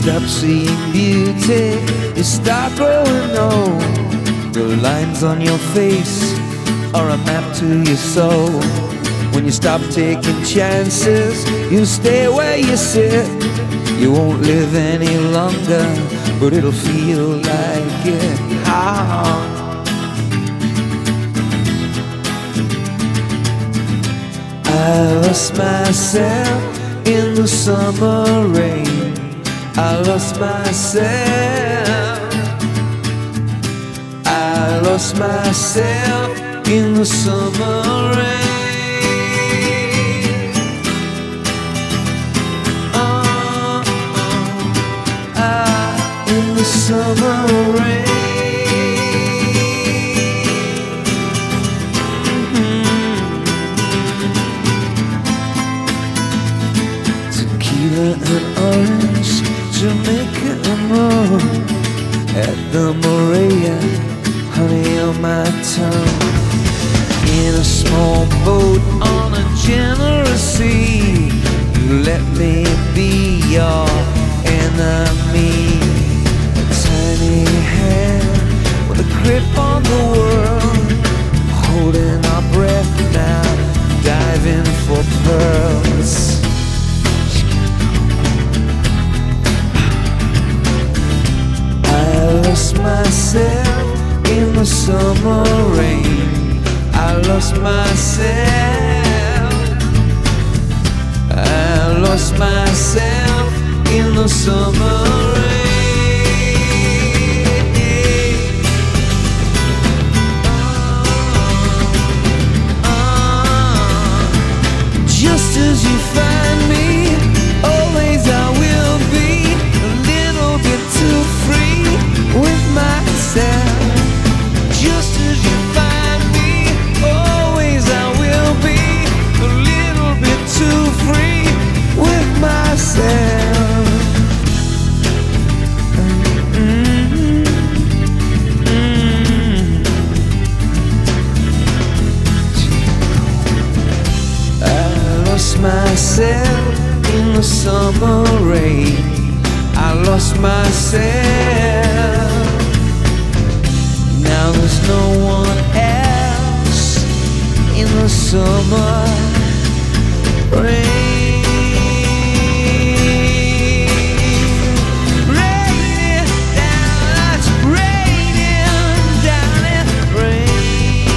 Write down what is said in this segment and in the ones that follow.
stop seeing beauty, you start growing old. The lines on your face are a map to your soul. When you stop taking chances, you stay where you sit. You won't live any longer, but it'll feel like it. I lost myself in the summer rain. I lost myself. I lost myself in the summer rain. In the summer rain. Tequila and orange, Jamaica and rum, at the Maria, honey on my tongue. In a small boat on a generous sea, you let me be your enemy. A tiny hand with a grip on the world, holding our breath now, diving for pearls. I lost myself in the summer rain. I lost myself. I lost myself in the summer rain. Just as you find me, always I will be a little bit too free with myself. Just as you find me, always I will be a little bit too free with myself. I lost myself in the summer rain. I lost myself. Now there's no one else in the summer rain. Raining down, it's raining down, it rain.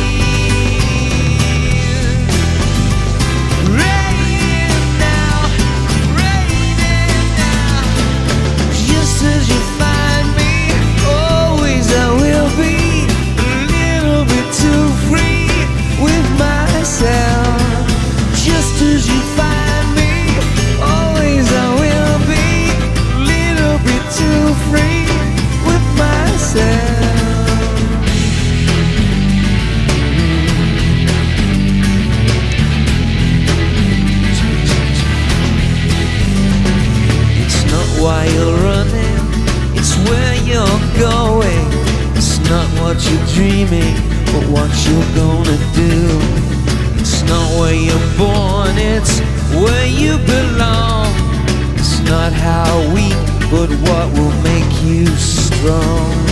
Raining now, raining now. Just as you find me, always I will be a little bit too free with myself. Just as you find me, always I will be a little bit too free with myself. It's not why you're running, it's where you're going. It's not what you're dreaming, but what you're gonna do. It's not where you're born, it's where you belong. It's not how weak, but what will make you strong.